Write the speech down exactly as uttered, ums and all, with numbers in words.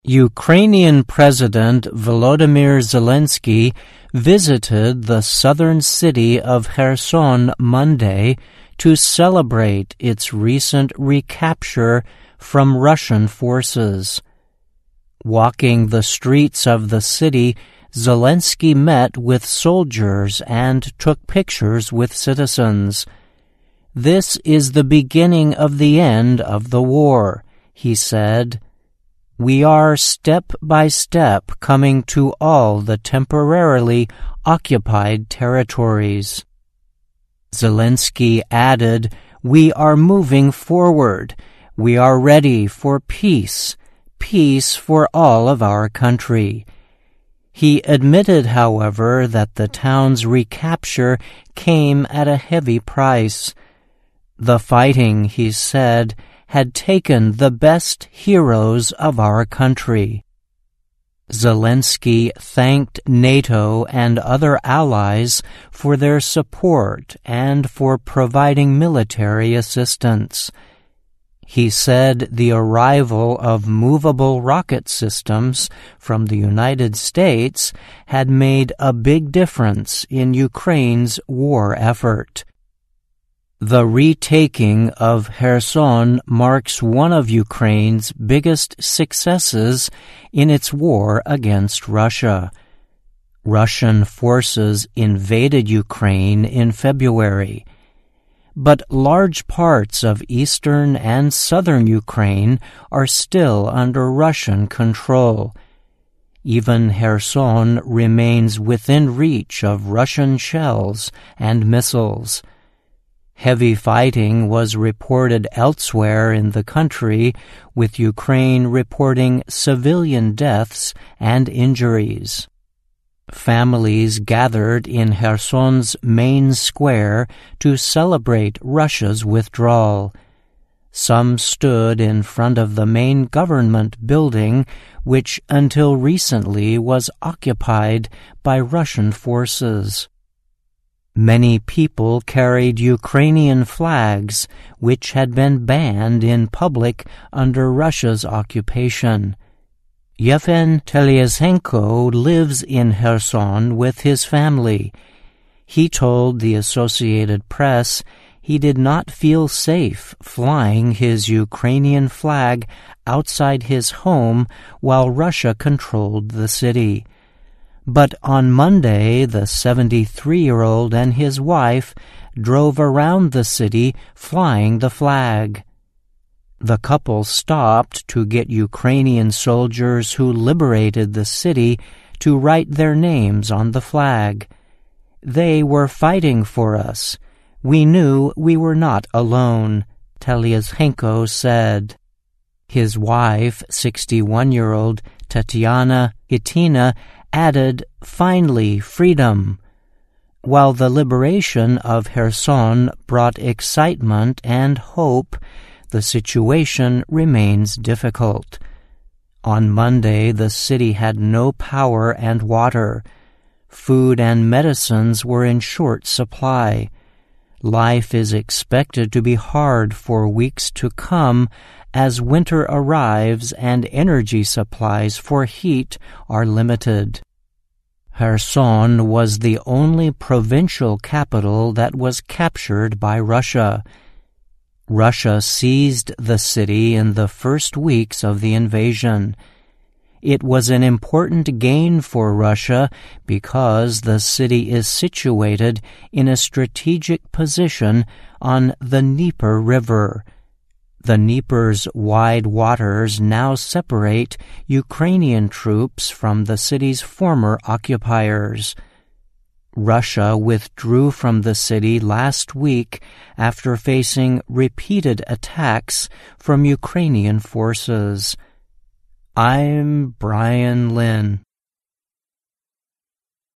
Ukrainian President Volodymyr Zelensky visited the southern city of Kherson Monday to celebrate its recent recapture from Russian forces. Walking the streets of the city, Zelensky met with soldiers and took pictures with citizens. "This is the beginning of the end of the war," he said. "We are step by step coming to all the temporarily occupied territories." Zelensky added, "We are moving forward. We are ready for peace, peace for all of our country." He admitted, however, that the town's recapture came at a heavy price. The fighting, he said, had taken the best heroes of our country. Zelensky thanked NATO and other allies for their support and for providing military assistance. He said the arrival of movable rocket systems from the United States had made a big difference in Ukraine's war effort. The retaking of Kherson marks one of Ukraine's biggest successes in its war against Russia. Russian forces invaded Ukraine in February, but large parts of eastern and southern Ukraine are still under Russian control. Even Kherson remains within reach of Russian shells and missiles. Heavy fighting was reported elsewhere in the country, with Ukraine reporting civilian deaths and injuries. Families gathered in Kherson's main square to celebrate Russia's withdrawal. Some stood in front of the main government building, which until recently was occupied by Russian forces. Many people carried Ukrainian flags, which had been banned in public under Russia's occupation. Yevhen Telyasenko lives in Kherson with his family. He told the Associated Press he did not feel safe flying his Ukrainian flag outside his home while Russia controlled the city. But on Monday, the seventy-three-year-old and his wife drove around the city flying the flag. The couple stopped to get Ukrainian soldiers who liberated the city to write their names on the flag. "They were fighting for us. We knew we were not alone," Telyasenko said. His wife, sixty-one-year-old Tatiana Hitina, added, "Finally, freedom." While the liberation of Kherson brought excitement and hope, the situation remains difficult. On Monday, the city had no power and water. Food and medicines were in short supply. Life is expected to be hard for weeks to come as winter arrives and energy supplies for heat are limited. Kherson was the only provincial capital that was captured by Russia. Russia seized the city in the first weeks of the invasion. It was an important gain for Russia because the city is situated in a strategic position on the Dnieper River. The Dnieper's wide waters now separate Ukrainian troops from the city's former occupiers. Russia withdrew from the city last week after facing repeated attacks from Ukrainian forces. I'm Brian Lynn.